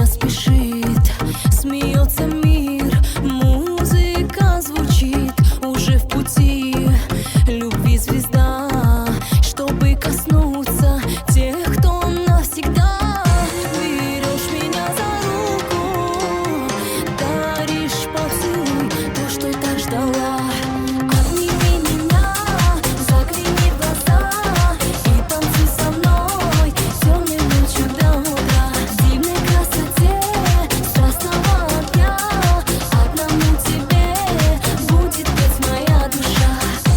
время спешит, смеется мир, музыка звучит, уже в пути любви звезда, чтобы коснуться тех, кто навсегда. Берешь меня за руку, даришь поцелуй, то, что так ждала. Обними меня, загляни в глаза и танцуй со мной темной ночью до утра. В дивной красоте страстного огня одному тебе будет петь моя душа.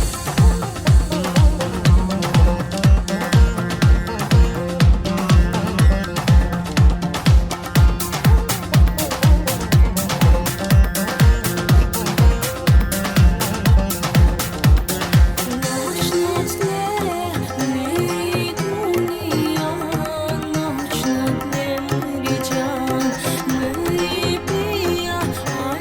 Ночь на тле луния, ночь на тле меридиан, меридия,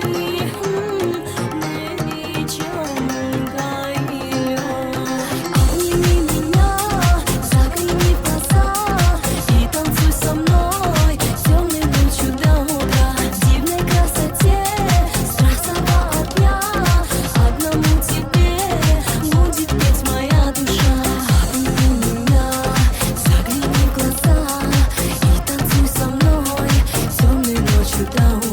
меридиан, гайя. Обними меня, загляни в глаза и танцуй со мной темной ночью до утра. В дивной красоте страстного огня одному тебе будет петь моя душа. Обними меня, загляни в глаза и танцуй со мной темной ночью до утра.